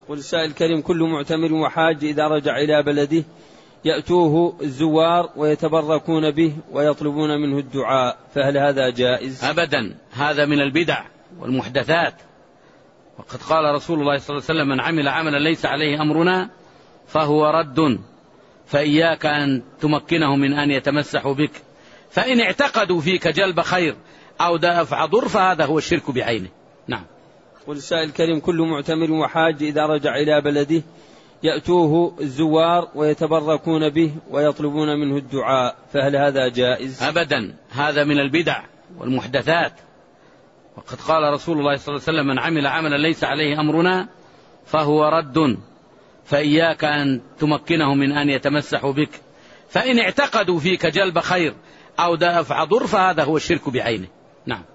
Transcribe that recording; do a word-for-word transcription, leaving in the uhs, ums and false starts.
والسائل الكريم: كل معتمر وحاج إذا رجع إلى بلده يأتوه الزوار ويتبركون به ويطلبون منه الدعاء، فهل هذا جائز؟ أبدا، هذا من البدع والمحدثات. وقد قال رسول الله صلى الله عليه وسلم: من عمل عملا ليس عليه أمرنا فهو رد، فإياك أن تمكنه من أن يتمسحوا بك، فإن اعتقدوا فيك جلب خير أو دافع ضر فهذا هو الشرك بعينه. نعم. والسائل الكريم: كل معتمر وحاج إذا رجع إلى بلده يأتوه الزوار ويتبركون به ويطلبون منه الدعاء، فهل هذا جائز؟ أبدا، هذا من البدع والمحدثات. وقد قال رسول الله صلى الله عليه وسلم: من عمل عملا ليس عليه أمرنا فهو رد، فإياك أن تمكنه من أن يتمسحوا بك، فإن اعتقدوا فيك جلب خير أو دافع ضر فهذا هو الشرك بعينه. نعم.